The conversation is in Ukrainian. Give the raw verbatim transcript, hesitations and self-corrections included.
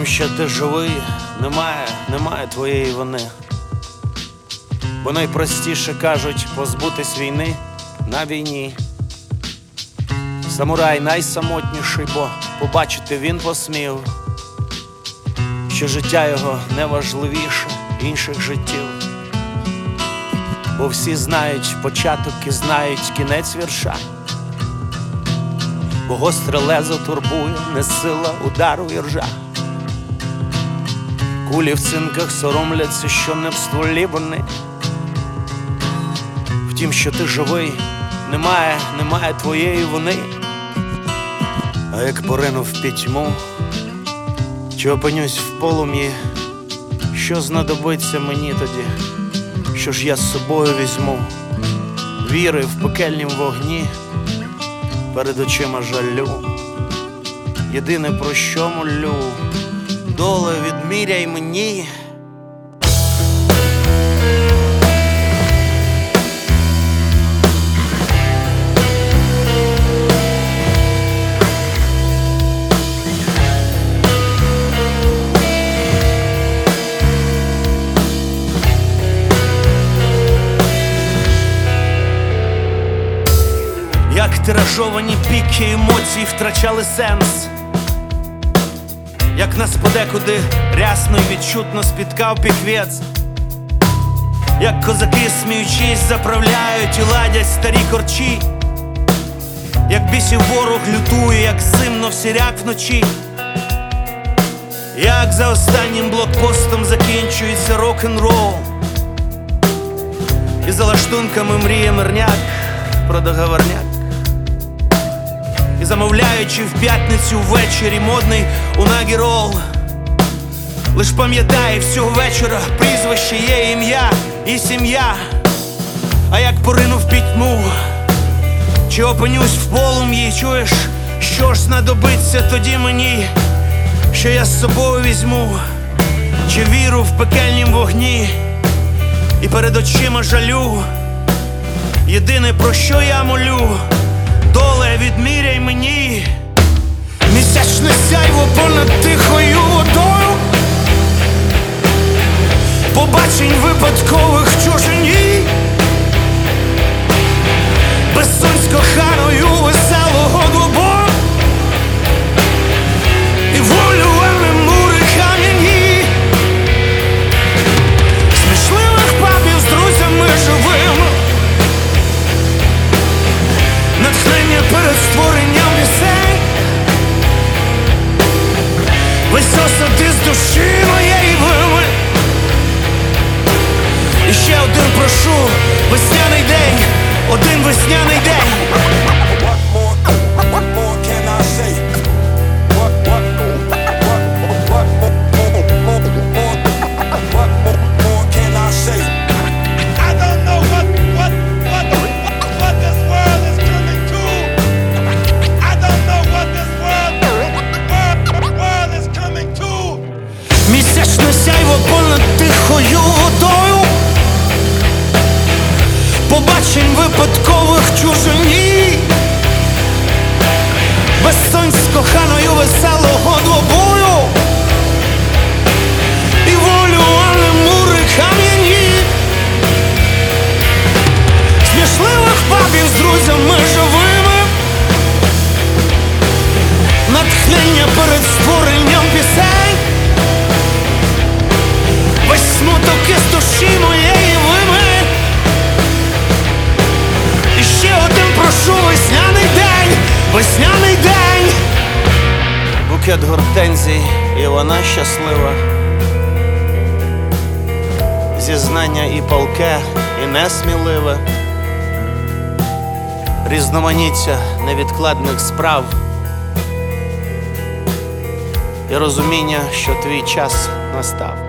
тім, що ти живий, немає, немає твоєї вини. Бо найпростіше, кажуть, позбутись війни на війні. Самурай найсамотніший, бо побачити він посмів, що життя його не важливіше інших життів. Бо всі знають початок і знають кінець вірша. Бо гостре лезо турбує, не сила удару віржа. Кулі в цинках соромляться, що не в стволі вони. Втім, що ти живий, немає, немає твоєї вини. А як поринув в пітьму, чи опинюсь в полум'ї, що знадобиться мені тоді? Що ж я з собою візьму? Віри в пекельнім вогні, перед очима жалю. Єдине, про що молю, доле відміряй мені. Як тиражовані піки емоцій втрачали сенс, як нас подекуди рясно й відчутно спіткав піхвець, як козаки, сміючись, заправляють і ладять старі корчі, як бісів ворог лютує, як зимно всіряк вночі, як за останнім блокпостом закінчується рок-н-рол, і за лаштунками мріє мирняк про договорняк. І замовляючи в п'ятницю ввечері модний унагі рол, лиш пам'ятає всього вечора прізвище є, ім'я і сім'я. А як поринув пітьму, чи опинюсь в полум'ї, чуєш, що ж знадобиться тоді мені? Що я з собою візьму? Чи віру в пекельнім вогні, і перед очима жалю? Єдине, про що я молю, доле відміряй мені. Місячне сяйво понад тихою водою, побачень випадкових в чужині, безсонь з коханою веселого двобою, і волю мури кам'яні, смішливих папів з друзями живими, натхнення перед створенням пісень, весь осад із душі моєї вими. І ще один прошу, весняний день, один весняний день. Місячне сяйво понад тихою водою, побачень випадкових в чужині, безсонь з коханою веселого двобою, і волю, але мури кам'яні, смішливих папів з друзями живими, натхнення перед створенням пісень, весь смуток із душі моєї вими. І ще один прошу, весняний день, весняний день. Букет гортензій, і вона щаслива. Зізнання і палке, і несміливе. Різноманіття невідкладних справ. І розуміння, що твій час настав.